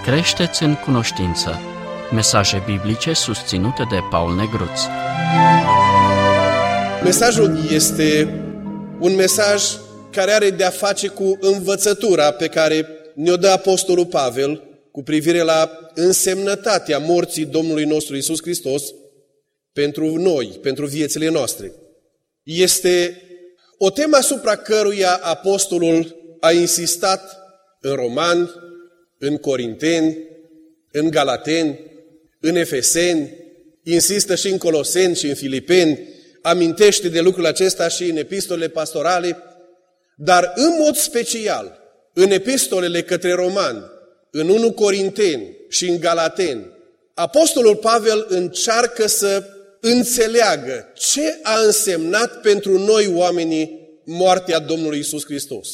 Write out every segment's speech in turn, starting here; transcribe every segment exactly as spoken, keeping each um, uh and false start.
Creșteți în cunoștință. Mesaje biblice susținute de Paul Negruț. Mesajul este un mesaj care are de-a face cu învățătura pe care ne-o dă Apostolul Pavel cu privire la însemnătatea morții Domnului nostru Iisus Hristos pentru noi, pentru viețile noastre. Este o temă asupra căruia Apostolul a insistat în Romani, în Corinteni, în Galateni, în Efeseni, insistă și în Coloseni și în Filipeni, amintește de lucrul acesta și în epistolele pastorale, dar în mod special în epistolele către Romani, în întâi Corinteni și în Galateni, Apostolul Pavel încearcă să înțeleagă ce a însemnat pentru noi oamenii moartea Domnului Iisus Hristos.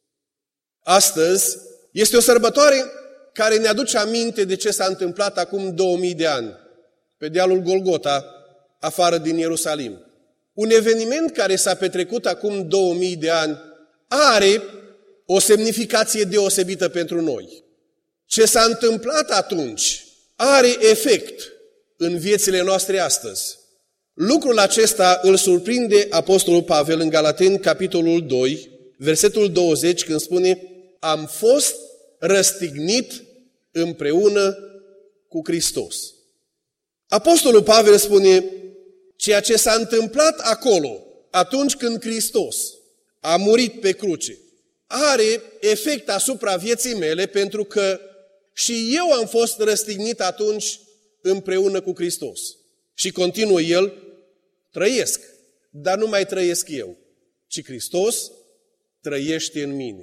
Astăzi este o sărbătoare care ne aduce aminte de ce s-a întâmplat acum două mii de ani, pe dealul Golgota, afară din Ierusalim. Un eveniment care s-a petrecut acum două mii de ani are o semnificație deosebită pentru noi. Ce s-a întâmplat atunci are efect în viețile noastre astăzi. Lucrul acesta îl surprinde Apostolul Pavel în Galateni, capitolul doi, versetul douăzeci, când spune: am fost răstignit împreună cu Hristos. Apostolul Pavel spune: ceea ce s-a întâmplat acolo, atunci când Hristos a murit pe cruce, are efect asupra vieții mele, pentru că și eu am fost răstignit atunci împreună cu Hristos. Și continuă el: trăiesc, dar nu mai trăiesc eu, ci Hristos trăiește în mine.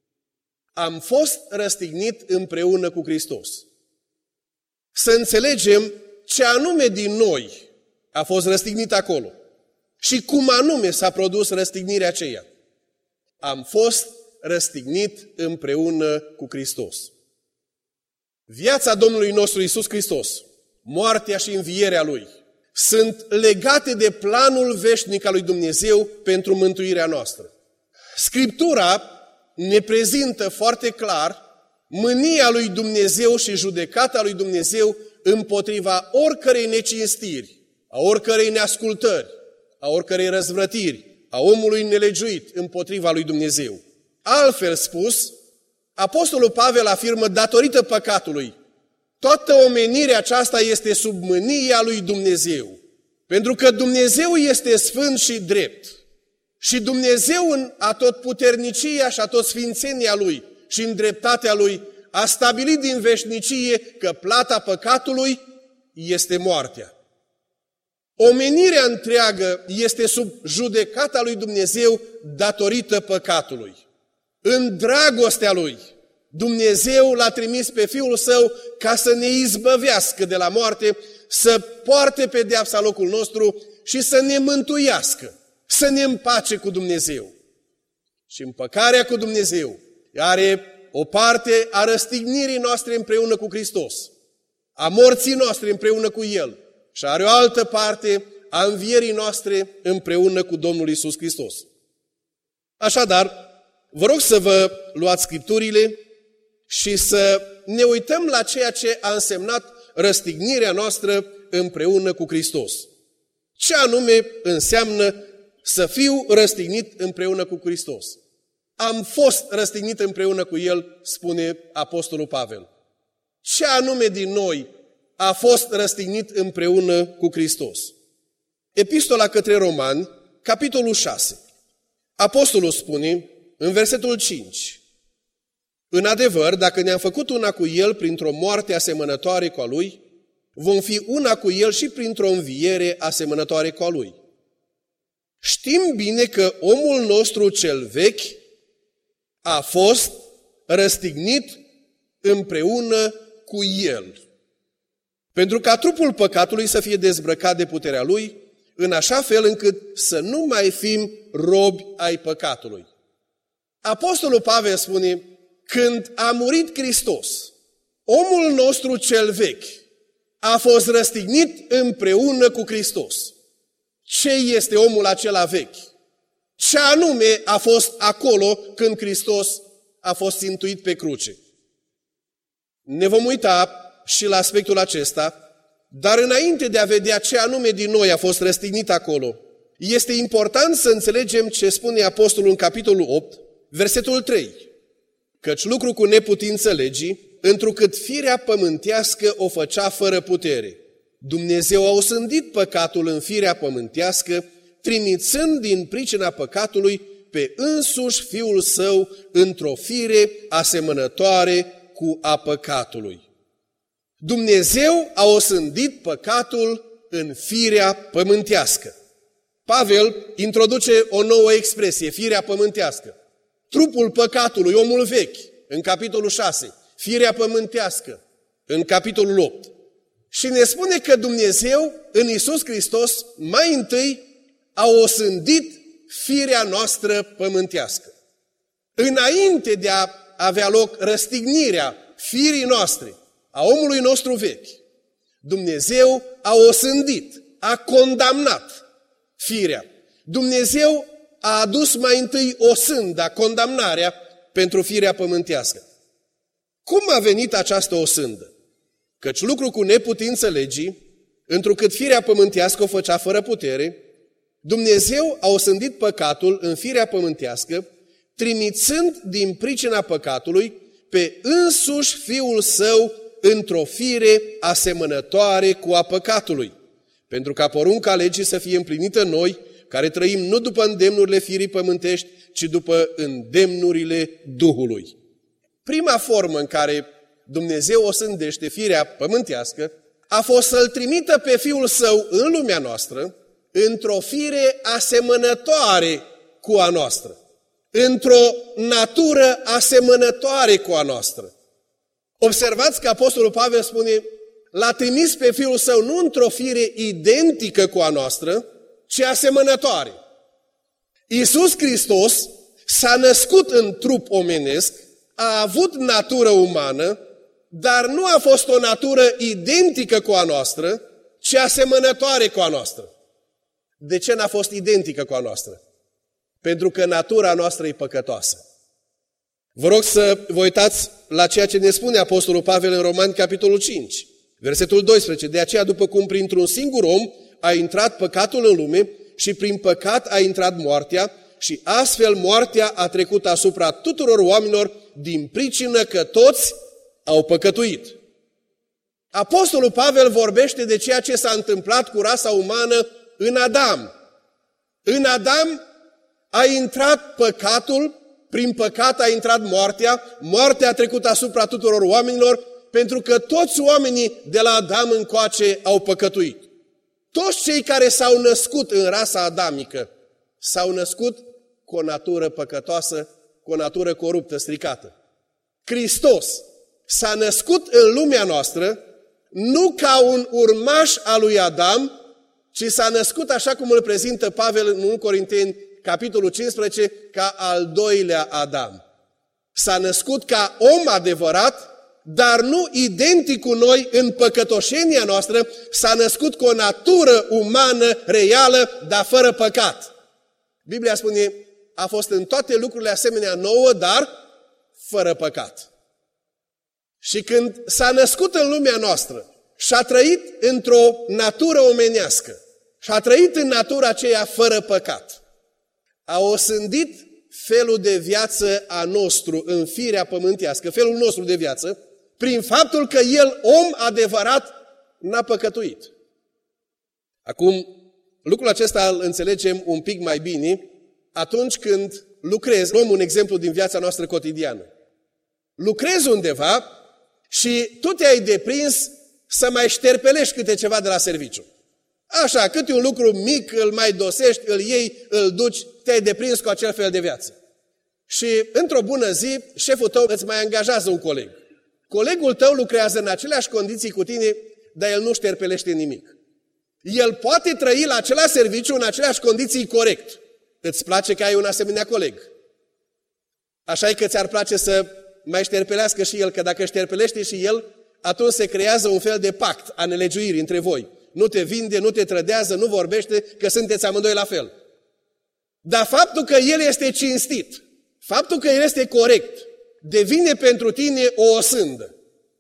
Am fost răstignit împreună cu Hristos. Să înțelegem ce anume din noi a fost răstignit acolo și cum anume s-a produs răstignirea aceea. Am fost răstignit împreună cu Hristos. Viața Domnului nostru Iisus Hristos, moartea și învierea Lui, sunt legate de planul veșnic al lui Dumnezeu pentru mântuirea noastră. Scriptura ne prezintă foarte clar mânia lui Dumnezeu și judecata lui Dumnezeu împotriva oricărei necinstiri, a oricărei neascultări, a oricărei răzvrătiri, a omului nelegiuit împotriva lui Dumnezeu. Altfel spus, Apostolul Pavel afirmă: datorită păcatului, toată omenirea aceasta este sub mânia lui Dumnezeu. Pentru că Dumnezeu este sfânt și drept. Și Dumnezeu în atotputernicia și atotssfințenia Lui și în dreptatea Lui a stabilit din veșnicie că plata păcatului este moartea. Omenirea întreagă este sub judecata lui Dumnezeu datorită păcatului. În dragostea Lui, Dumnezeu l-a trimis pe Fiul Său ca să ne izbăvească de la moarte, să poarte pedeapsa locul nostru și să ne mântuiască, să ne împace cu Dumnezeu. Și împăcarea cu Dumnezeu are o parte a răstignirii noastre împreună cu Hristos, a morții noastre împreună cu El, și are o altă parte a învierii noastre împreună cu Domnul Iisus Hristos. Așadar, vă rog să vă luați Scripturile și să ne uităm la ceea ce a însemnat răstignirea noastră împreună cu Hristos. Ce anume înseamnă să fiu răstignit împreună cu Hristos? Am fost răstignit împreună cu El, spune Apostolul Pavel. Ce anume din noi a fost răstignit împreună cu Hristos? Epistola către Romani, capitolul șase. Apostolul spune în versetul cinci: în adevăr, dacă ne-am făcut una cu El printr-o moarte asemănătoare cu a Lui, vom fi una cu El și printr-o înviere asemănătoare cu a Lui. Știm bine că omul nostru cel vechi a fost răstignit împreună cu El, pentru ca trupul păcatului să fie dezbrăcat de puterea lui, în așa fel încât să nu mai fim robi ai păcatului. Apostolul Pavel spune: când a murit Hristos, omul nostru cel vechi a fost răstignit împreună cu Hristos. Ce este omul acela vechi? Ce anume a fost acolo când Hristos a fost țintuit pe cruce? Ne vom uita și la aspectul acesta, dar înainte de a vedea ce anume din noi a fost răstignit acolo, este important să înțelegem ce spune apostolul în capitolul opt, versetul trei. Căci lucru cu neputință legii, întrucât firea pământească o făcea fără putere. Dumnezeu a osândit păcatul în firea pământească, trimițând din pricina păcatului pe însuși Fiul Său într-o fire asemănătoare cu a păcatului. Dumnezeu a osândit păcatul în firea pământească. Pavel introduce o nouă expresie, firea pământească. Trupul păcatului, omul vechi, în capitolul șase, firea pământească, în capitolul opt. Și ne spune că Dumnezeu, în Iisus Hristos, mai întâi a osândit firea noastră pământească. Înainte de a avea loc răstignirea firii noastre, a omului nostru vechi, Dumnezeu a osândit, a condamnat firea. Dumnezeu a adus mai întâi osânda, condamnarea pentru firea pământească. Cum a venit această osândă? Căci lucru cu neputință legii, întrucât firea pământească o făcea fără putere, Dumnezeu a osândit păcatul în firea pământească, trimițând din pricina păcatului pe însuși Fiul Său într-o fire asemănătoare cu a păcatului, pentru ca porunca legii să fie împlinită noi, care trăim nu după îndemnurile firii pământești, ci după îndemnurile Duhului. Prima formă în care Dumnezeu osândește firea pământească a fost să-L trimită pe Fiul Său în lumea noastră, într-o fire asemănătoare cu a noastră, într-o natură asemănătoare cu a noastră. Observați că apostolul Pavel spune, L-a trimis pe Fiul Său nu într-o fire identică cu a noastră, ci asemănătoare. Iisus Hristos s-a născut în trup omenesc, a avut natură umană, dar nu a fost o natură identică cu a noastră, ci asemănătoare cu a noastră. De ce n-a fost identică cu a noastră? Pentru că natura noastră e păcătoasă. Vă rog să vă uitați la ceea ce ne spune apostolul Pavel în Romani, capitolul cinci, versetul doisprezece. De aceea, după cum printr-un singur om a intrat păcatul în lume și prin păcat a intrat moartea, și astfel moartea a trecut asupra tuturor oamenilor din pricină că toți au păcătuit. Apostolul Pavel vorbește de ceea ce s-a întâmplat cu rasa umană în Adam. În Adam a intrat păcatul, prin păcat a intrat moartea, moartea a trecut asupra tuturor oamenilor, pentru că toți oamenii de la Adam încoace au păcătuit. Toți cei care s-au născut în rasa adamică s-au născut cu o natură păcătoasă, cu o natură coruptă, stricată. Hristos s-a născut în lumea noastră nu ca un urmaș al lui Adam, ci s-a născut, așa cum îl prezintă Pavel în întâi Corinteni, capitolul cincisprezece, ca al doilea Adam. S-a născut ca om adevărat, dar nu identic cu noi în păcătoșenia noastră, s-a născut cu o natură umană, reală, dar fără păcat. Biblia spune, a fost în toate lucrurile asemenea nouă, dar fără păcat. Și când s-a născut în lumea noastră și a trăit într-o natură omenească și a trăit în natura aceea fără păcat, a osândit felul de viață a nostru în firea pământească, felul nostru de viață, prin faptul că El, om adevărat, n-a păcătuit. Acum, lucrul acesta îl înțelegem un pic mai bine atunci când lucrezi. Luăm un exemplu din viața noastră cotidiană. Lucrezi undeva și tu te-ai deprins să mai șterpelești câte ceva de la serviciu. Așa, câte un lucru mic, îl mai dosești, îl iei, îl duci, te-ai deprins cu acel fel de viață. Și într-o bună zi, șeful tău îți mai angajează un coleg. Colegul tău lucrează în aceleași condiții cu tine, dar el nu șterpelește nimic. El poate trăi la același serviciu în aceleași condiții corect. Îți place că ai un asemenea coleg. Așa e că ți-ar place să mai șterpelească și el, că dacă șterpelește și el, atunci se creează un fel de pact a nelegiuirii între voi. Nu te vinde, nu te trădează, nu vorbește, că sunteți amândoi la fel. Dar faptul că el este cinstit, faptul că el este corect, devine pentru tine o osândă.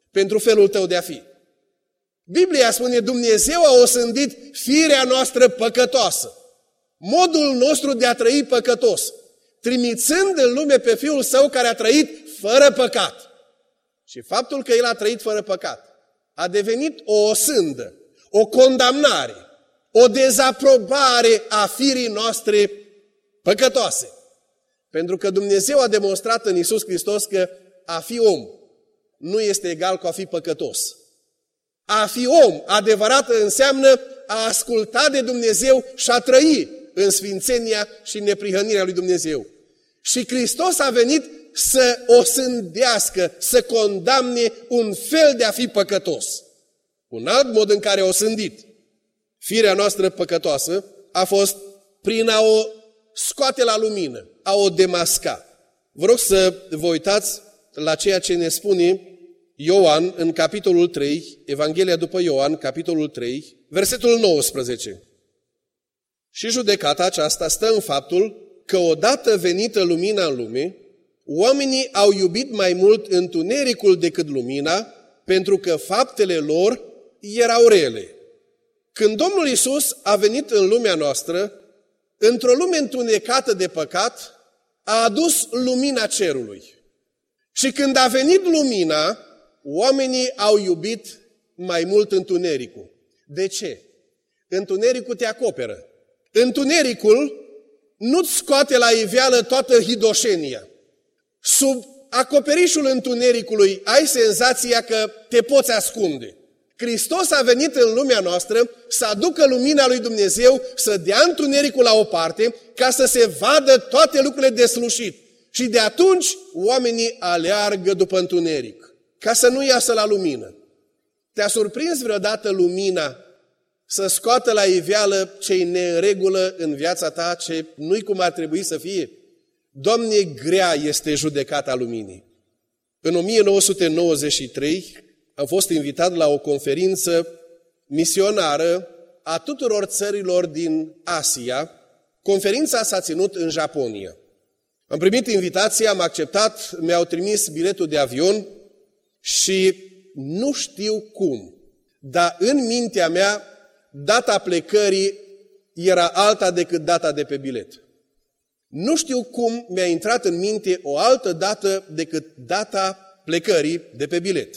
pentru felul tău de a fi. Biblia spune, Dumnezeu a osândit firea noastră păcătoasă, modul nostru de a trăi păcătos, trimițând în lume pe Fiul Său care a trăit fără păcat. Și faptul că El a trăit fără păcat a devenit o osândă, o condamnare, o dezaprobare a firii noastre păcătoase. Pentru că Dumnezeu a demonstrat în Iisus Hristos că a fi om nu este egal cu a fi păcătos. A fi om adevărat înseamnă a asculta de Dumnezeu și a trăi în sfințenia și în neprihănirea lui Dumnezeu. Și Hristos a venit să osândească, să condamne un fel de a fi păcătos. Un alt mod în care a osândit firea noastră păcătoasă a fost prin a o scoate la lumină, a o demasca. Vă rog să vă uitați la ceea ce ne spune Ioan în capitolul trei, Evanghelia după Ioan, capitolul trei, versetul nouăsprezece. Și judecata aceasta stă în faptul că odată venită lumina în lume, oamenii au iubit mai mult întunericul decât lumina, pentru că faptele lor erau rele. Când Domnul Iisus a venit în lumea noastră, într-o lume întunecată de păcat, a adus lumina cerului. Și când a venit lumina, oamenii au iubit mai mult întunericul. De ce? Întunericul te acoperă. Întunericul nu-ți scoate la iveală toată hidoșenia. Sub acoperișul întunericului ai senzația că te poți ascunde. Hristos a venit în lumea noastră să aducă lumina lui Dumnezeu, să dea întunericul la o parte, ca să se vadă toate lucrurile deslușit. Și de atunci oamenii aleargă după întuneric, ca să nu iasă la lumină. Te-a surprins vreodată lumina să scoată la iveală ce-i neregulă în viața ta, ce nu-i cum ar trebui să fie? Doamne, grea este judecata luminii. În o mie nouă sute nouăzeci și trei am fost invitat la o conferință misionară a tuturor țărilor din Asia. Conferința s-a ținut în Japonia. Am primit invitația, am acceptat, mi-au trimis biletul de avion și nu știu cum, dar în mintea mea data plecării era alta decât data de pe bilet. Nu știu cum mi-a intrat în minte o altă dată decât data plecării de pe bilet.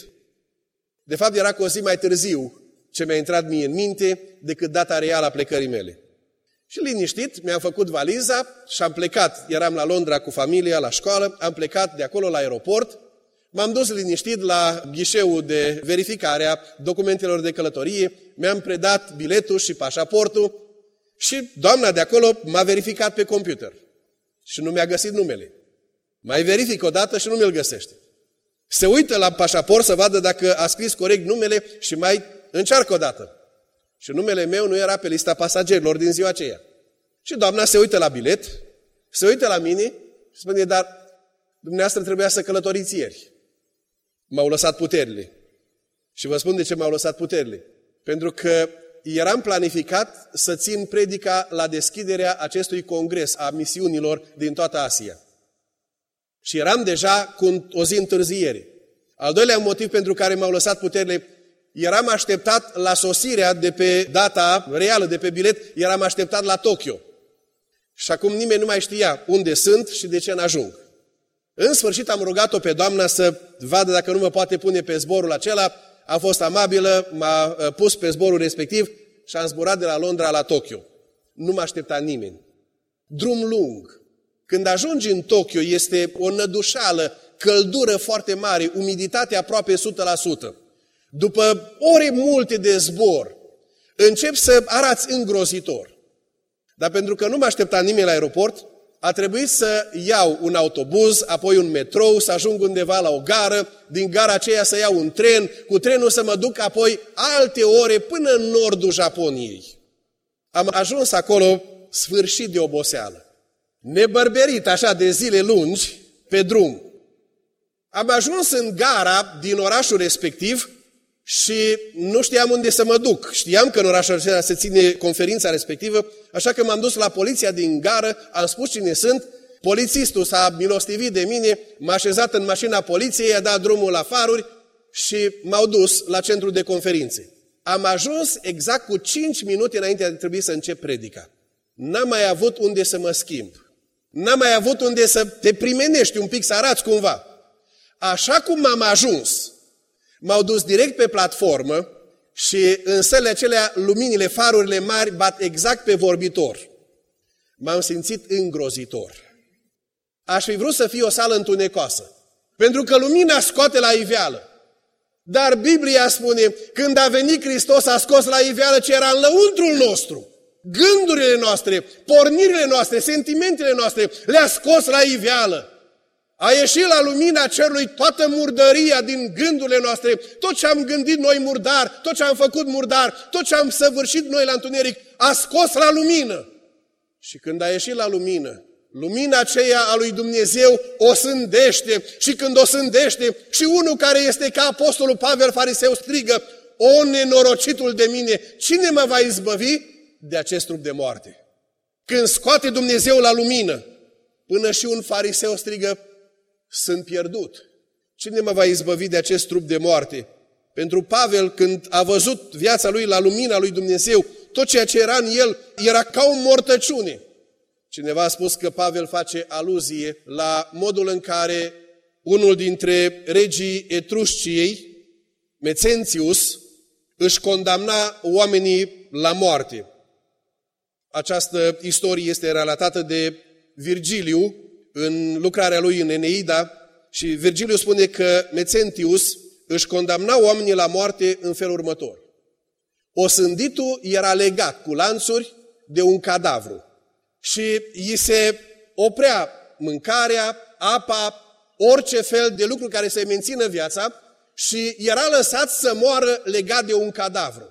De fapt, era cu o zi mai târziu ce mi-a intrat mie în minte decât data reală a plecării mele. Și liniștit, mi-am făcut valiza și am plecat. Eram la Londra cu familia, la școală, am plecat de acolo la aeroport, m-am dus liniștit la ghișeul de verificare a documentelor de călătorie, mi-am predat biletul și pașaportul și doamna de acolo m-a verificat pe computer și nu mi-a găsit numele. Mai verific o dată și nu mi-l găsește. Se uită la pașaport să vadă dacă a scris corect numele și mai încearcă o dată. Și numele meu nu era pe lista pasagerilor din ziua aceea. Și doamna se uită la bilet, se uită la mine și spune, dar dumneavoastră trebuia să călătoriți ieri. M-au lăsat puterile. Și vă spun de ce m-au lăsat puterile. Pentru că eram planificat să țin predica la deschiderea acestui congres a misiunilor din toată Asia. Și eram deja cu o zi întârziere. Al doilea motiv pentru care m-au lăsat puterile, eram așteptat la sosirea de pe data reală, de pe bilet, eram așteptat la Tokyo. Și acum nimeni nu mai știa unde sunt și de ce n-ajung. În sfârșit am rugat-o pe doamna să vadă dacă nu mă poate pune pe zborul acela. A fost amabilă, m-a pus pe zborul respectiv și am zburat de la Londra la Tokyo. Nu mă aștepta nimeni. Drum lung. Când ajungi în Tokyo este o nădușeală, căldură foarte mare, umiditate aproape o sută la sută. După ore multe de zbor, încep să arați îngrozitor. Dar pentru că nu mă aștepta nimeni la aeroport, a trebuit să iau un autobuz, apoi un metrou, să ajung undeva la o gară, din gara aceea să iau un tren, cu trenul să mă duc apoi alte ore până în nordul Japoniei. Am ajuns acolo sfârșit de oboseală, nebărberit așa de zile lungi pe drum. Am ajuns în gara din orașul respectiv și nu știam unde să mă duc. Știam că în orașul acela se ține conferința respectivă, așa că m-am dus la poliția din gară, am spus cine sunt, polițistul s-a milostivit de mine, m-a așezat în mașina poliției, i-a dat drumul la faruri și m-au dus la centrul de conferințe. Am ajuns exact cu cinci minute înainte de trebui să încep predica. N-am mai avut unde să mă schimb. N-am mai avut unde să te primenești un pic, să arăți cumva. Așa cum am ajuns, m-au dus direct pe platformă și în sălile acelea luminile, farurile mari bat exact pe vorbitor. M-am simțit îngrozitor. Aș fi vrut să fie o sală întunecoasă, pentru că lumina scoate la iveală. Dar Biblia spune, când a venit Hristos, a scos la iveală ce era în lăuntrul nostru. Gândurile noastre, pornirile noastre, sentimentele noastre, le-a scos la iveală. A ieșit la lumina cerului toată murdăria din gândurile noastre, tot ce am gândit noi murdar, tot ce am făcut murdar, tot ce am săvârșit noi la întuneric, a scos la lumină. Și când a ieșit la lumină, lumina aceea a lui Dumnezeu o sândește și când o sândește și unul care este ca apostolul Pavel fariseu strigă, o nenorocitul de mine, cine mă va izbăvi de acest trup de moarte? Când scoate Dumnezeu la lumină, până și un fariseu strigă, sunt pierdut. Cine mă va izbăvi de acest trup de moarte? Pentru Pavel, când a văzut viața lui la lumina lui Dumnezeu, tot ceea ce era în el era ca o mortăciune. Cineva a spus că Pavel face aluzie la modul în care unul dintre regii Etrusciei, Mecențius, își condamna oamenii la moarte. Această istorie este relatată de Virgiliu în lucrarea lui în Eneida și Virgiliu spune că Mecențius își condamna oamenii la moarte în felul următor. Osânditul era legat cu lanțuri de un cadavru și îi se oprea mâncarea, apa, orice fel de lucru care să-i mențină viața și era lăsat să moară legat de un cadavru.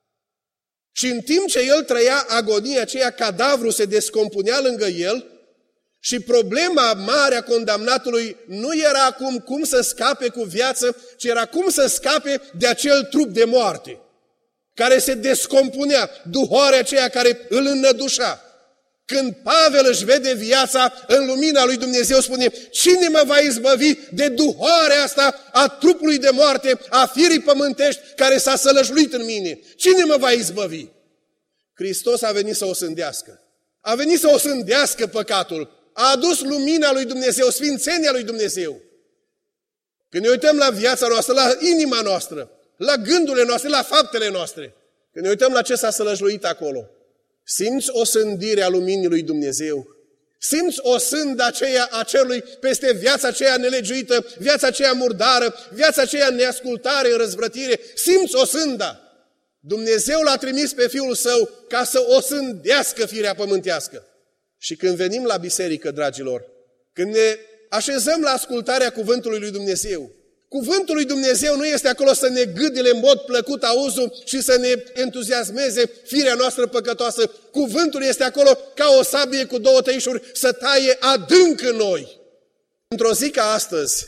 Și în timp ce el trăia agonia aceea, cadavru se descompunea lângă el și problema mare a condamnatului nu era acum cum să scape cu viață, ci era cum să scape de acel trup de moarte, care se descompunea, duhoarea aceea care îl înnădușa. Când Pavel își vede viața în lumina lui Dumnezeu, spune, cine mă va izbăvi de duhoarea asta a trupului de moarte, a firii pământești care s-a sălășluit în mine? Cine mă va izbăvi? Hristos a venit să o sândească. A venit să o sândească păcatul. A adus lumina lui Dumnezeu, sfințenia lui Dumnezeu. Când ne uităm la viața noastră, la inima noastră, la gândurile noastre, la faptele noastre, când ne uităm la ce s-a sălășluit acolo, simți o sândire a luminii lui Dumnezeu? Simți o sândă aceea a cerului peste viața aceea nelegiuită, viața aceea murdară, viața aceea în neascultare, în răzvrătire? Simți o sândă? Dumnezeu l-a trimis pe Fiul Său ca să o sândească firea pământească. Și când venim la biserică, dragilor, când ne așezăm la ascultarea cuvântului lui Dumnezeu, cuvântul lui Dumnezeu nu este acolo să ne gâdile în mod plăcut auzul și să ne entuziasmeze firea noastră păcătoasă. Cuvântul este acolo ca o sabie cu două tăișuri să taie adânc în noi. Într-o zi ca astăzi,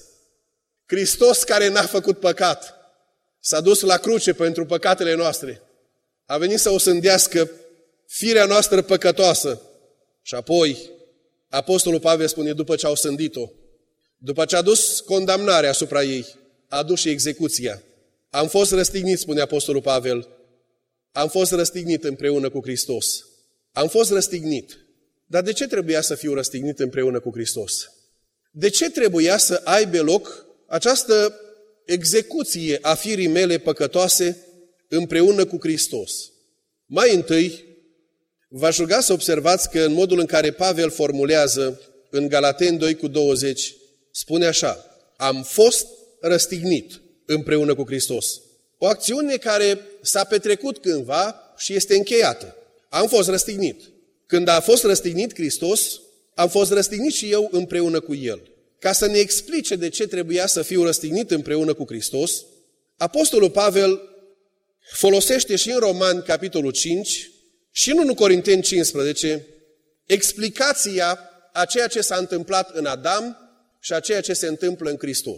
Hristos care n-a făcut păcat, s-a dus la cruce pentru păcatele noastre, a venit să o sândească firea noastră păcătoasă și apoi Apostolul Pavel spune, după ce au sândit-o, după ce a dus condamnarea asupra ei, a adus și execuția. Am fost răstignit, spune Apostolul Pavel, am fost răstignit împreună cu Hristos. Am fost răstignit. Dar de ce trebuia să fiu răstignit împreună cu Hristos? De ce trebuia să aibă loc această execuție a firii mele păcătoase împreună cu Hristos? Mai întâi, v-aș ruga să observați că în modul în care Pavel formulează în Galateni doi cu douăzeci, spune așa, am fost răstignit împreună cu Hristos. O acțiune care s-a petrecut cândva și este încheiată. Am fost răstignit. Când a fost răstignit Hristos, am fost răstignit și eu împreună cu El. Ca să ne explice de ce trebuia să fiu răstignit împreună cu Hristos, Apostolul Pavel folosește și în Romani, capitolul cinci, și în unu Corinteni cincisprezece, explicația a ceea ce s-a întâmplat în Adam și a ceea ce se întâmplă în Hristos.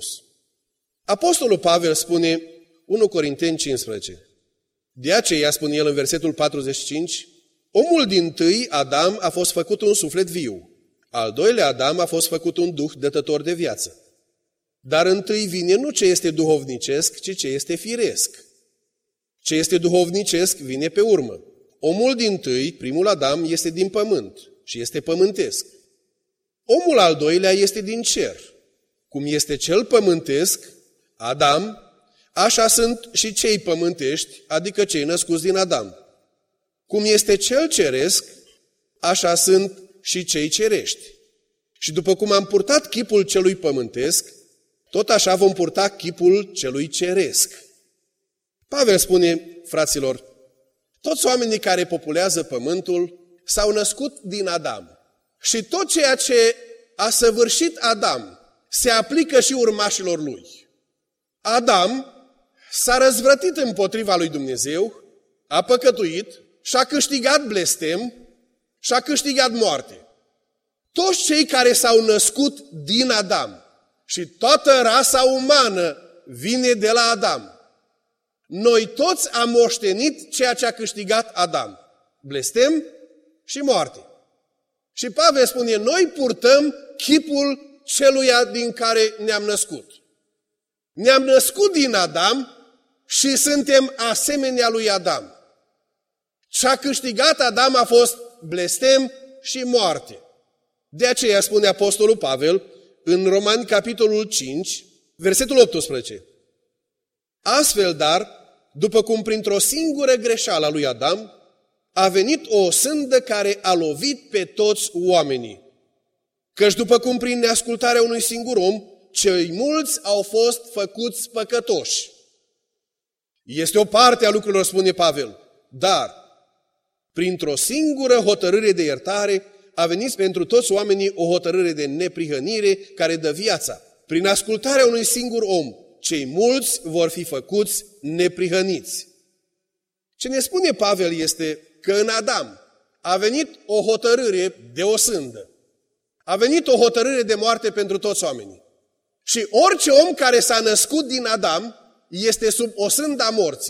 Apostolul Pavel spune, unu Corinteni cincisprezece, de aceea, spune el în versetul patruzeci și cinci, omul dintâi, Adam, a fost făcut un suflet viu, al doilea Adam a fost făcut un duh dătător de viață. Dar întâi vine nu ce este duhovnicesc, ci ce este firesc. Ce este duhovnicesc vine pe urmă. Omul dintâi, primul Adam, este din pământ și este pământesc. Omul al doilea este din cer. Cum este cel pământesc, Adam, așa sunt și cei pământești, adică cei născuți din Adam. Cum este cel ceresc, așa sunt și cei cerești. Și după cum am purtat chipul celui pământesc, tot așa vom purta chipul celui ceresc. Pavel spune, fraților, toți oamenii care populează pământul s-au născut din Adam. Și tot ceea ce a săvârșit Adam se aplică și urmașilor lui. Adam s-a răzvrătit împotriva lui Dumnezeu, a păcătuit și a câștigat blestem și a câștigat moarte. Toți cei care s-au născut din Adam și toată rasa umană vine de la Adam. Noi toți am moștenit ceea ce a câștigat Adam, blestem și moarte. Și Pavel spune, noi purtăm chipul celuia din care ne-am născut. Ne-am născut din Adam și suntem asemenea lui Adam. Ce a câștigat Adam a fost blestem și moarte. De aceea spune Apostolul Pavel în Romani, capitolul cinci, versetul optsprezece. Astfel, dar, după cum printr-o singură greșeală a lui Adam, a venit o sândă care a lovit pe toți oamenii. Căci după cum prin neascultarea unui singur om, cei mulți au fost făcuți păcătoși. Este o parte a lucrurilor, spune Pavel, dar printr-o singură hotărâre de iertare a venit pentru toți oamenii o hotărâre de neprihănire care dă viața. Prin ascultarea unui singur om, cei mulți vor fi făcuți neprihăniți. Ce ne spune Pavel este că în Adam a venit o hotărâre de o sândă. A venit o hotărâre de moarte pentru toți oamenii. Și orice om care s-a născut din Adam este sub o sândă a morții.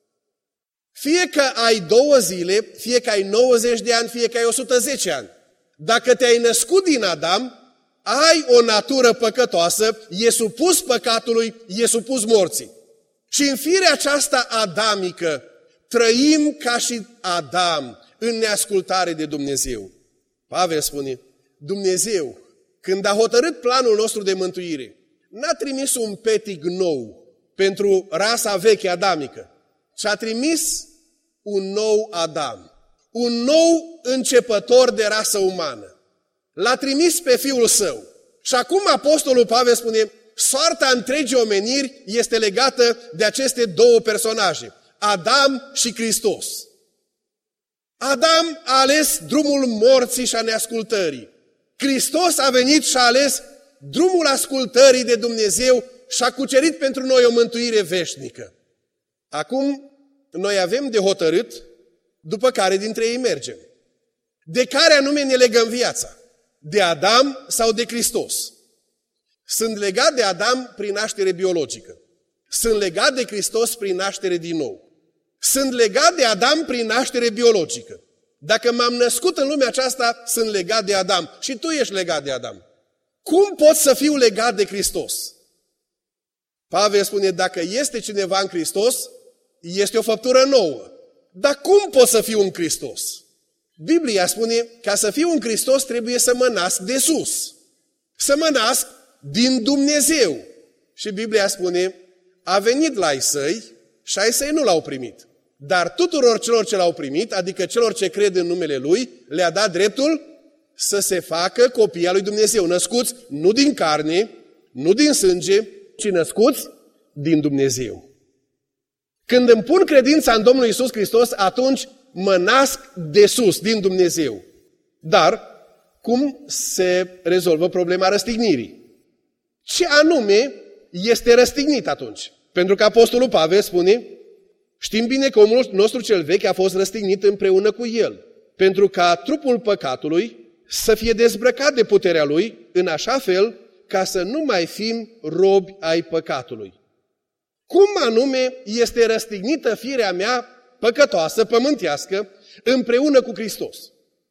Fie că ai două zile, fie că ai nouăzeci de ani, fie că ai o sută zece ani. Dacă te-ai născut din Adam, ai o natură păcătoasă, e supus păcatului, e supus morții. Și în firea aceasta adamică trăim ca și Adam în neascultare de Dumnezeu. Pavel spune, Dumnezeu, când a hotărât planul nostru de mântuire, n-a trimis un petic nou pentru rasa veche adamică, ci a trimis un nou Adam, un nou începător de rasă umană. L-a trimis pe Fiul Său. Și acum Apostolul Pavel spune, soarta întregii omeniri este legată de aceste două personaje, Adam și Hristos. Adam a ales drumul morții și a neascultării. Hristos a venit și a ales drumul ascultării de Dumnezeu și a cucerit pentru noi o mântuire veșnică. Acum, noi avem de hotărât după care dintre ei mergem. De care anume ne legăm viața? De Adam sau de Hristos? Sunt legat de Adam prin naștere biologică. Sunt legat de Hristos prin naștere din nou. Sunt legat de Adam prin naștere biologică. Dacă m-am născut în lumea aceasta, sunt legat de Adam. Și tu ești legat de Adam. Cum pot să fiu legat de Hristos? Pavel spune, dacă este cineva în Hristos, este o făptură nouă. Dar cum pot să fiu în Hristos? Biblia spune, ca să fiu în Hristos trebuie să mă nasc de sus. Să mă nasc din Dumnezeu. Și Biblia spune, a venit la ai săi și ai săi nu l-au primit. Dar tuturor celor ce l-au primit, adică celor ce cred în numele Lui, le-a dat dreptul să se facă copii al lui Dumnezeu. Născuți nu din carne, nu din sânge, ci născuți din Dumnezeu. Când îmi pun credința în Domnul Iisus Hristos, atunci mă nasc de sus, din Dumnezeu. Dar cum se rezolvă problema răstignirii? Ce anume este răstignit atunci? Pentru că Apostolul Pavel spune, știm bine că omul nostru cel vechi a fost răstignit împreună cu el, pentru ca trupul păcatului să fie dezbrăcat de puterea lui, în așa fel ca să nu mai fim robi ai păcatului. Cum anume este răstignită firea mea păcătoasă, pământească, împreună cu Hristos?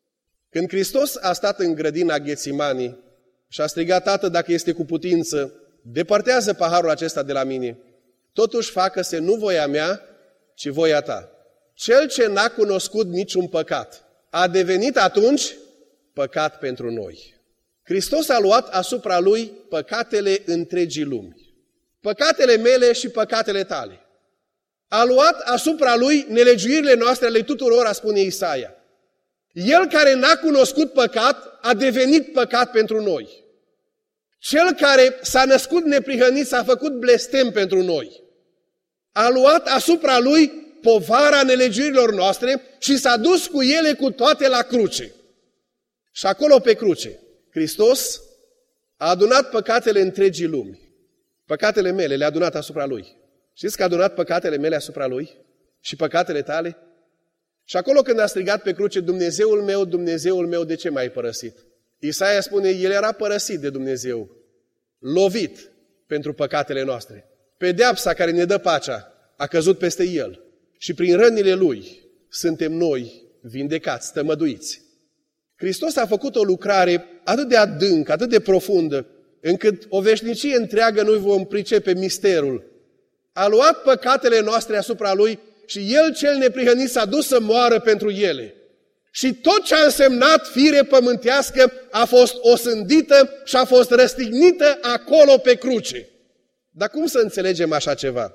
Când Hristos a stat în grădina Ghețimani și a strigat, Tată, dacă este cu putință, depărtează paharul acesta de la mine, totuși facă-se nu voia mea, ci voia ta. Cel ce n-a cunoscut niciun păcat a devenit atunci păcat pentru noi. Hristos a luat asupra Lui păcatele întregii lumi, păcatele mele și păcatele tale. A luat asupra Lui nelegiuirile noastre ale tuturor, spune Isaia. El care n-a cunoscut păcat a devenit păcat pentru noi. Cel care s-a născut neprihănit s-a făcut blestem pentru noi. A luat asupra Lui povara nelegiuirilor noastre și s-a dus cu ele cu toate la cruce. Și acolo pe cruce, Hristos a adunat păcatele întregii lumi. Păcatele mele le-a adunat asupra Lui. Știți că a adunat păcatele mele asupra Lui? Și păcatele tale? Și acolo când a strigat pe cruce, Dumnezeul meu, Dumnezeul meu, de ce m-ai părăsit? Isaia spune, El era părăsit de Dumnezeu, lovit pentru păcatele noastre. Pedeapsa care ne dă pacea a căzut peste El și prin rănile Lui suntem noi vindecați, tămăduiți. Hristos a făcut o lucrare atât de adâncă, atât de profundă, încât o veșnicie întreagă noi vom pricepe misterul. A luat păcatele noastre asupra Lui și El cel neprihănit s-a dus să moară pentru ele. Și tot ce a însemnat fire pământească a fost osândită și a fost răstignită acolo pe cruce. Dar cum să înțelegem așa ceva?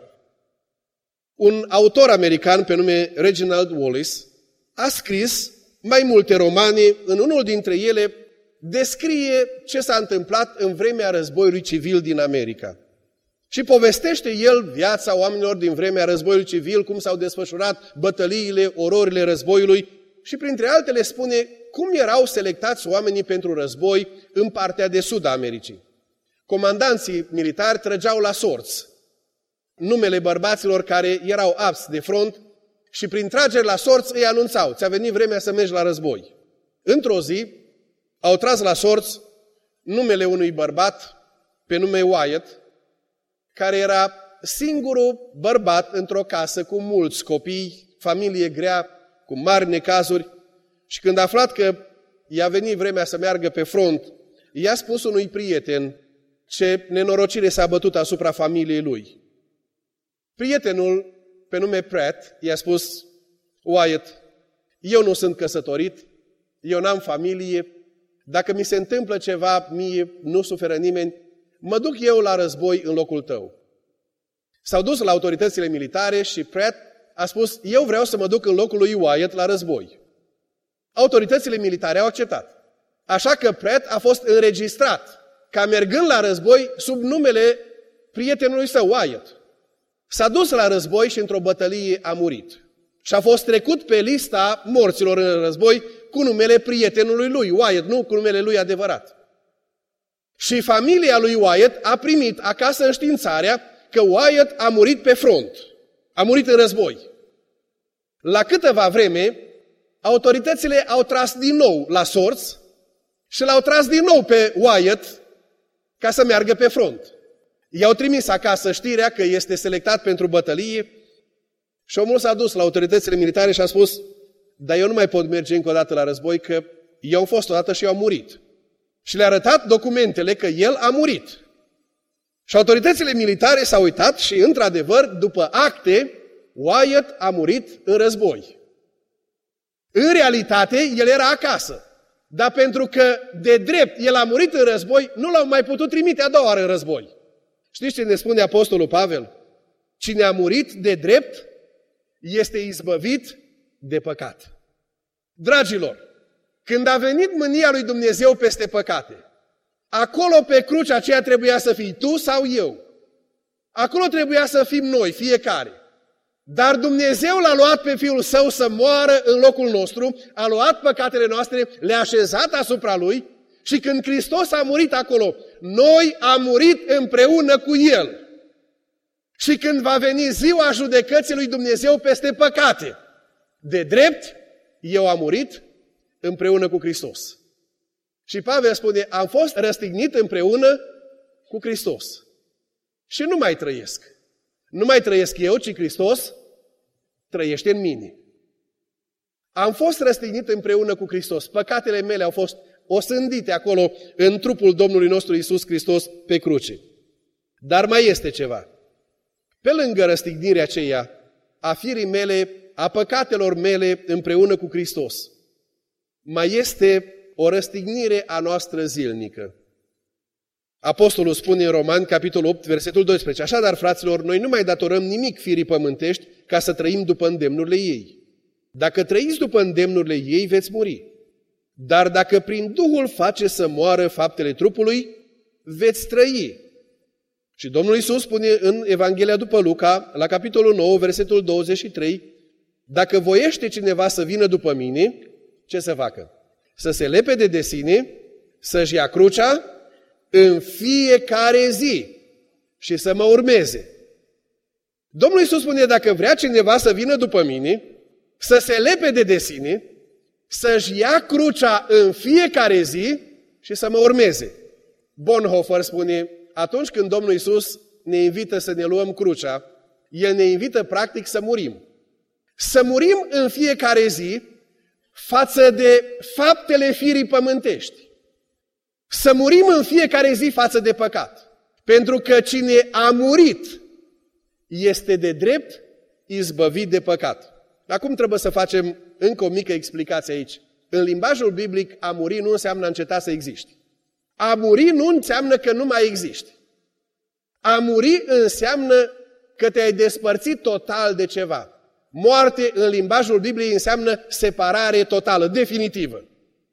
Un autor american pe nume Reginald Wallace a scris mai multe romane, în unul dintre ele descrie ce s-a întâmplat în vremea războiului civil din America. Și povestește el viața oamenilor din vremea războiului civil, cum s-au desfășurat bătăliile, ororile războiului și printre altele spune cum erau selectați oamenii pentru război în partea de sud a Americii. Comandanții militari trăgeau la sorți numele bărbaților care erau apți de front și prin trageri la sorți îi anunțau, ți-a venit vremea să mergi la război. Într-o zi au tras la sorți numele unui bărbat pe nume Wyatt, care era singurul bărbat într-o casă cu mulți copii, familie grea, cu mari necazuri, și când a aflat că i-a venit vremea să meargă pe front, i-a spus unui prieten ce nenorocire s-a bătut asupra familiei lui. Prietenul, pe nume Pratt, i-a spus, Wyatt, eu nu sunt căsătorit, eu n-am familie, dacă mi se întâmplă ceva, mie nu suferă nimeni, mă duc eu la război în locul tău. S-au dus la autoritățile militare și Pratt a spus, eu vreau să mă duc în locul lui Wyatt la război. Autoritățile militare au acceptat. Așa că Pratt a fost înregistrat ca mergând la război sub numele prietenului său, Wyatt. S-a dus la război și într-o bătălie a murit. Și a fost trecut pe lista morților în război cu numele prietenului lui, Wyatt, nu cu numele lui adevărat. Și familia lui Wyatt a primit acasă înștiințarea că Wyatt a murit pe front, a murit în război. La câteva vreme, autoritățile au tras din nou la sorți și l-au tras din nou pe Wyatt ca să meargă pe front. I-au trimis acasă știrea că este selectat pentru bătălie și omul s-a dus la autoritățile militare și a spus, dar eu nu mai pot merge încă o dată la război, că eu am fost odată și eu am murit. Și le-a arătat documentele că el a murit. Și autoritățile militare s-au uitat și, într-adevăr, după acte, Wyatt a murit în război. În realitate, el era acasă. Dar pentru că, de drept, el a murit în război, nu l-au mai putut trimite a doua oară în război. Știți ce ne spune Apostolul Pavel? Cine a murit de drept este izbăvit de păcat. Dragilor, când a venit mânia lui Dumnezeu peste păcate, acolo pe cruce aceea trebuia să fii tu sau eu. Acolo trebuia să fim noi, fiecare. Dar Dumnezeu l-a luat pe Fiul Său să moară în locul nostru, a luat păcatele noastre, le-a așezat asupra Lui și când Hristos a murit acolo, noi am murit împreună cu El. Și când va veni ziua judecății lui Dumnezeu peste păcate, de drept, eu am murit împreună cu Hristos. Și Pavel spune, am fost răstignit împreună cu Hristos. Și nu mai trăiesc. Nu mai trăiesc eu, ci Hristos trăiește în mine. Am fost răstignit împreună cu Hristos. Păcatele mele au fost osândite acolo în trupul Domnului nostru Iisus Hristos pe cruce. Dar mai este ceva. Pe lângă răstignirea aceea a firii mele, a păcatelor mele împreună cu Hristos, mai este o răstignire a noastră zilnică. Apostolul spune în Romani, capitolul opt, versetul doisprezece, așadar, fraților, noi nu mai datorăm nimic firii pământești ca să trăim după îndemnurile ei. Dacă trăiți după îndemnurile ei, veți muri. Dar dacă prin Duhul face să moară faptele trupului, veți trăi. Și Domnul Iisus spune în Evanghelia după Luca, la capitolul nouă, versetul douăzeci și trei, dacă voiește cineva să vină după mine, ce să facă? Să se lepede de sine, să-și ia crucea în fiecare zi și să mă urmeze. Domnul Iisus spune, dacă vrea cineva să vină după mine, să se lepede de sine, să-și ia crucea în fiecare zi și să mă urmeze. Bonhoeffer spune, atunci când Domnul Iisus ne invită să ne luăm crucea, El ne invită practic să murim. Să murim în fiecare zi față de faptele firii pământești. Să murim în fiecare zi față de păcat. Pentru că cine a murit este de drept izbăvit de păcat. Acum trebuie să facem încă o mică explicație aici. În limbajul biblic, a muri nu înseamnă a înceta să existi. A muri nu înseamnă că nu mai existi. A muri înseamnă că te-ai despărțit total de ceva. Moarte în limbajul Bibliei înseamnă separare totală, definitivă.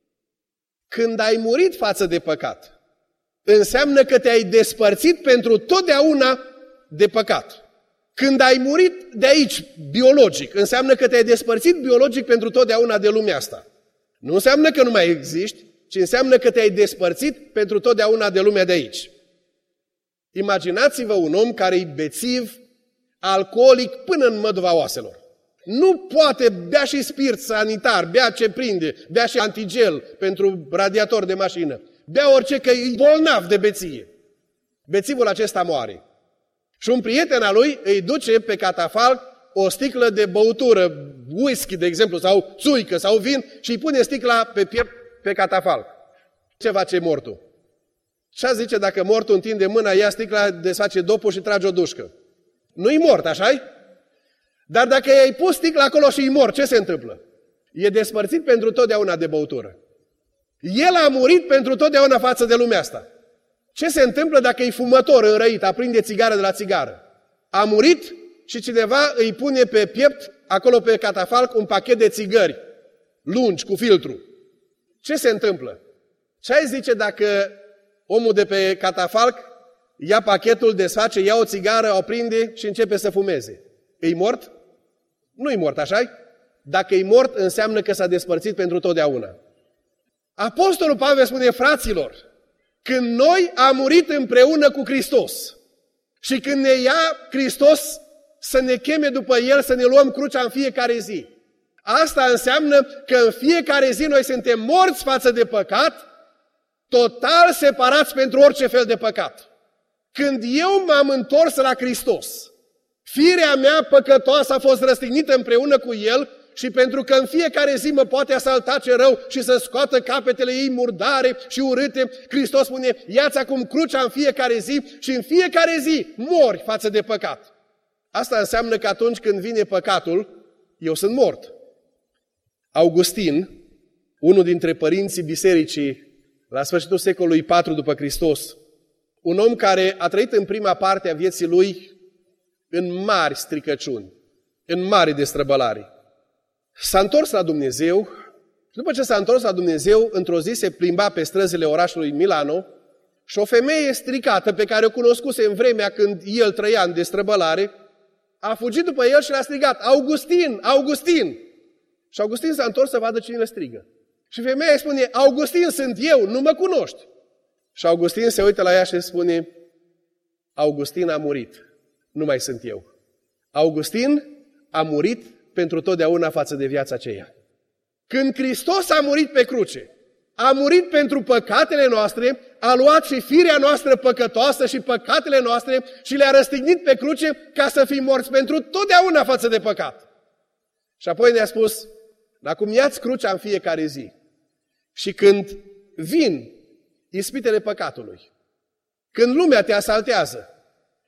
Când ai murit față de păcat, înseamnă că te-ai despărțit pentru totdeauna de păcat. Când ai murit de aici, biologic, înseamnă că te-ai despărțit biologic pentru totdeauna de lumea asta. Nu înseamnă că nu mai existi, ci înseamnă că te-ai despărțit pentru totdeauna de lumea de aici. Imaginați-vă un om care e bețiv, alcoolic până în măduva oaselor. Nu poate bea și spirit sanitar, bea ce prinde, bea și antigel pentru radiator de mașină. Bea orice, că e bolnav de beție. Bețivul acesta moare. Și un prieten al lui îi duce pe catafalc o sticlă de băutură, whisky, de exemplu, sau țuică, sau vin, și îi pune sticla pe piept pe catafalc. Ce face mortul? Ce zice dacă mortul întinde mâna, ia sticla, desface dopul și trage o dușcă? Nu-i mort, așa-i? Dar dacă i-ai pus sticla acolo și e mort, ce se întâmplă? E despărțit pentru totdeauna de băutură. El a murit pentru totdeauna față de lumea asta. Ce se întâmplă dacă e fumător înrăit, aprinde țigară de la țigară? A murit și cineva îi pune pe piept, acolo pe catafalc, un pachet de țigări lungi, cu filtru. Ce se întâmplă? Ce ai zice dacă omul de pe catafalc ia pachetul, desface, ia o țigară, o prinde și începe să fumeze? E mort? Nu-i mort, așa-i? Dacă e mort, înseamnă că s-a despărțit pentru totdeauna. Apostolul Pavel spune, fraților, când noi am murit împreună cu Hristos și când ne ia Hristos să ne cheme după El, să ne luăm crucea în fiecare zi, asta înseamnă că în fiecare zi noi suntem morți față de păcat, total separați pentru orice fel de păcat. Când eu m-am întors la Hristos, firea mea păcătoasă a fost răstignită împreună cu El și pentru că în fiecare zi mă poate asalta ce rău și să scoată capetele ei murdare și urâte, Hristos spune, ia-ți acum crucea în fiecare zi și în fiecare zi mori față de păcat. Asta înseamnă că atunci când vine păcatul, eu sunt mort. Augustin, unul dintre părinții bisericii la sfârșitul secolului patru după Hristos, un om care a trăit în prima parte a vieții lui în mari stricăciuni, în mari destrăbălare. S-a întors la Dumnezeu și după ce s-a întors la Dumnezeu, într-o zi se plimba pe străzile orașului Milano și o femeie stricată pe care o cunoscuse în vremea când el trăia în destrăbălare, a fugit după el și l-a strigat, Augustin, Augustin! Și Augustin s-a întors să vadă cine le strigă. Și femeia îi spune, Augustin sunt eu, nu mă cunoști. Și Augustin se uită la ea și spune, Augustin a murit, nu mai sunt eu. Augustin a murit pentru totdeauna față de viața aceea. Când Hristos a murit pe cruce, a murit pentru păcatele noastre, a luat și firea noastră păcătoasă și păcatele noastre și le-a răstignit pe cruce ca să fim morți pentru totdeauna față de păcat. Și apoi ne-a spus, acum ia-ți crucea în fiecare zi. Și când vin ispitele păcatului, când lumea te asaltează,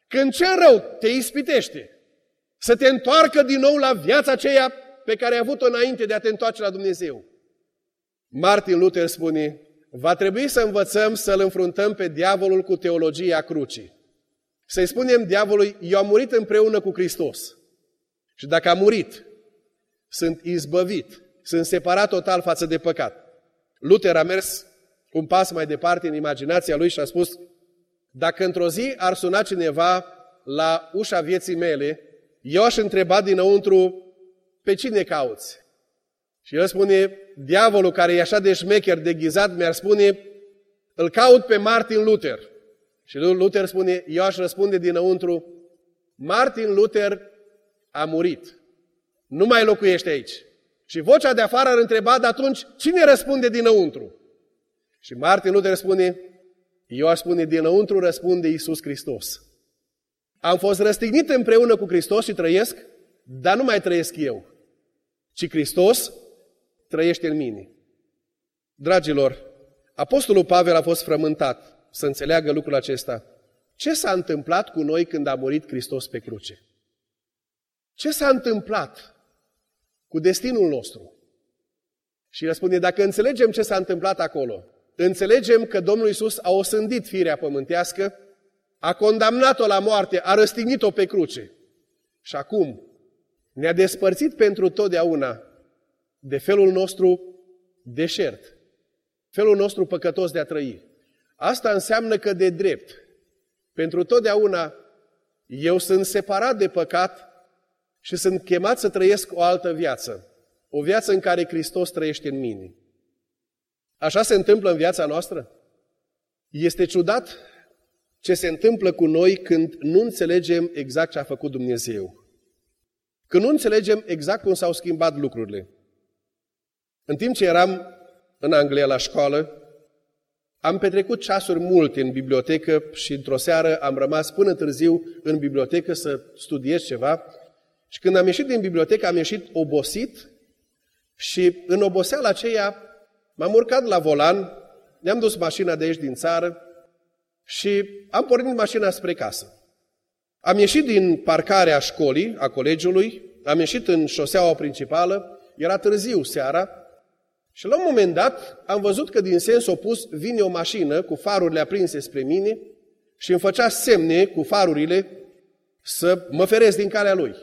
când cel rău te ispitește, să te întoarcă din nou la viața aceea pe care ai avut-o înainte de a te întoarce la Dumnezeu. Martin Luther spune, va trebui să învățăm să-l înfruntăm pe diavolul cu teologia crucii. Să-i spunem diavolului, eu am murit împreună cu Hristos. Și dacă am murit, sunt izbăvit, sunt separat total față de păcat. Luther a mers un pas mai departe în imaginația lui și a spus, dacă într-o zi ar suna cineva la ușa vieții mele, eu aș întreba dinăuntru, pe cine cauți? Și el spune, diavolul care e așa de șmecher, de ghizat, mi-ar spune, îl caut pe Martin Luther. Și Luther spune, eu aș răspunde dinăuntru, Martin Luther a murit. Nu mai locuiește aici. Și vocea de afară ar întreba, de atunci, cine răspunde dinăuntru? Și Martin Luther spune, eu aș spune, dinăuntru răspunde Iisus Hristos. Am fost răstignit împreună cu Hristos și trăiesc, dar nu mai trăiesc eu, ci Hristos trăiește în mine. Dragilor, Apostolul Pavel a fost frământat să înțeleagă lucrul acesta. Ce s-a întâmplat cu noi când a murit Hristos pe cruce? Ce s-a întâmplat cu destinul nostru? Și el spune, dacă înțelegem ce s-a întâmplat acolo, înțelegem că Domnul Iisus a osândit firea pământească, a condamnat-o la moarte, a răstignit-o pe cruce. Și acum ne-a despărțit pentru totdeauna de felul nostru deșert, felul nostru păcătos de a trăi. Asta înseamnă că de drept, pentru totdeauna, eu sunt separat de păcat și sunt chemat să trăiesc o altă viață, o viață în care Hristos trăiește în mine. Așa se întâmplă în viața noastră? Este ciudat ce se întâmplă cu noi când nu înțelegem exact ce a făcut Dumnezeu. Când nu înțelegem exact cum s-au schimbat lucrurile. În timp ce eram în Anglia la școală, am petrecut ceasuri multe în bibliotecă și într-o seară am rămas până târziu în bibliotecă să studiez ceva. Și când am ieșit din bibliotecă, am ieșit obosit și în oboseala aceea m-am urcat la volan, ne-am dus mașina de aici din țară și am pornit mașina spre casă. Am ieșit din parcarea școlii, a colegiului, am ieșit în șoseaua principală, era târziu seara și la un moment dat am văzut că din sens opus vine o mașină cu farurile aprinse spre mine și îmi făcea semne cu farurile să mă feresc din calea lui.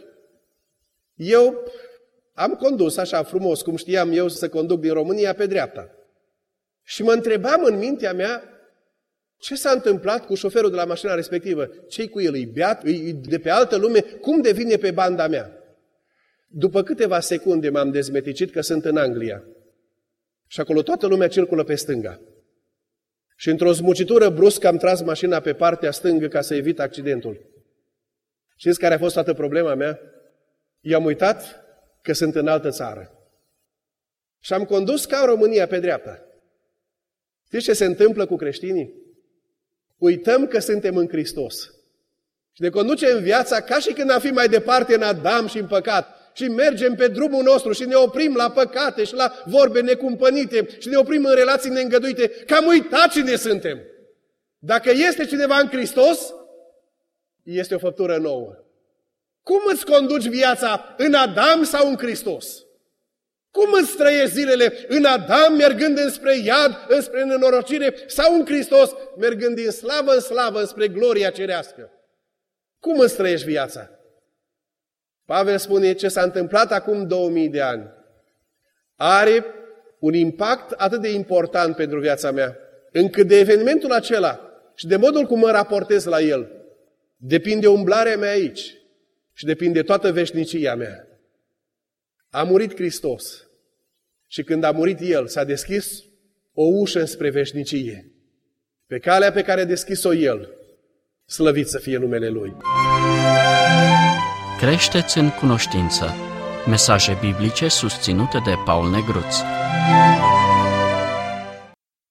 Eu am condus așa frumos, cum știam eu să conduc din România, pe dreapta. Și mă întrebam în mintea mea, ce s-a întâmplat cu șoferul de la mașina respectivă? Ce-i cu el? E beat? E de pe altă lume? Cum devine pe banda mea? După câteva secunde m-am dezmeticit că sunt în Anglia. Și acolo toată lumea circulă pe stânga. Și într-o zmucitură bruscă am tras mașina pe partea stângă ca să evit accidentul. Știți care a fost toată problema mea? Eu am uitat că sunt în altă țară. Și am condus ca în România pe dreapta. Știți ce se întâmplă cu creștinii? Uităm că suntem în Hristos. Și ne conducem viața ca și când am fi mai departe în Adam și în păcat. Și mergem pe drumul nostru și ne oprim la păcate și la vorbe necumpănite și ne oprim în relații neîngăduite, că am uitat cine suntem. Dacă este cineva în Hristos, este o făptură nouă. Cum îți conduci viața, în Adam sau în Hristos? Cum îți trăiești zilele, în Adam mergând înspre iad, înspre nenorocire, sau în Hristos mergând din slavă în slavă înspre gloria cerească? Cum îți trăiești viața? Pavel spune, ce s-a întâmplat acum două mii de ani are un impact atât de important pentru viața mea, încât de evenimentul acela și de modul cum mă raportez la el, depinde umblarea mea aici și depinde toată veșnicia mea. A murit Hristos și când a murit El, s-a deschis o ușă spre veșnicie. Pe calea pe care a deschis-o El, slăvit să fie numele Lui. Creșteți în cunoștință. Mesaje biblice susținute de Paul Negruț.